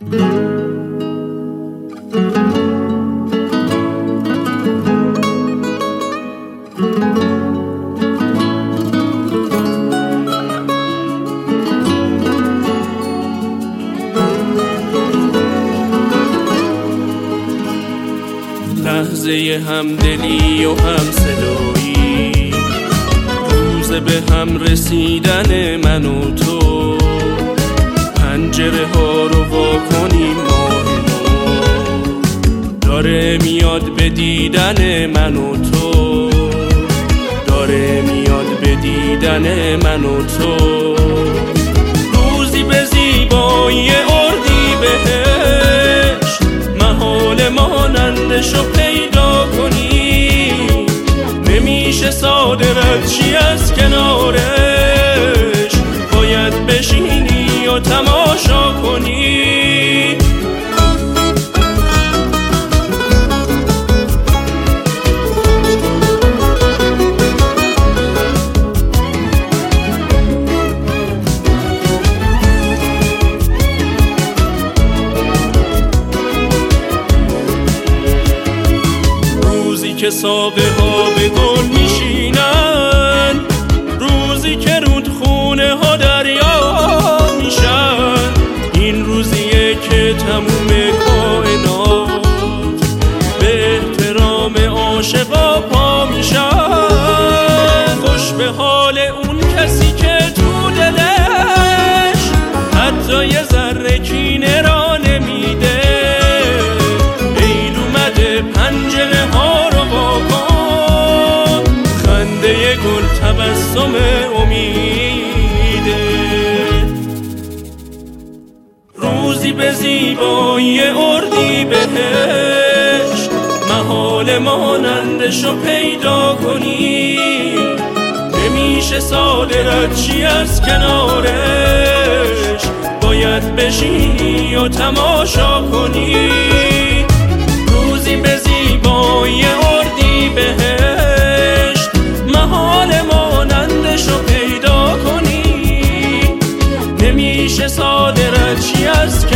لحظه همدلی و همصدایی، روز به هم رسیدن من و تو، پنجره ها رو وا کنیم ماه نو داره میاد به دیدن من و تو، داره میاد به دیدن من و تو. روزی به زیبایی اردیبهشت، محال مانندشو پیدا کنی، نمیشه ساده رد چی از کنارش، باید بشینی و تماشا کنی. که ساقه ها به گل میشینن، روزی که رودخونه ها دریا میشن، این روزیه که تموم کائنات به احترام عاشقا پا میشن. خوش به حال اون کسی که تو دلش حتی یه ذره کینه را نمیده، عید اومده پنجره ها گل تبسم امیده. روزی به زیبایی اردیبهشت، محال مانندشو پیدا کنی، نمیشه ساده رد چی از کنارش، باید بشینی و تماشا کنی. روزی به زیبایی اردیبهشت، محال مانندشو پیدا کنی، نمیشه ساده رد چی از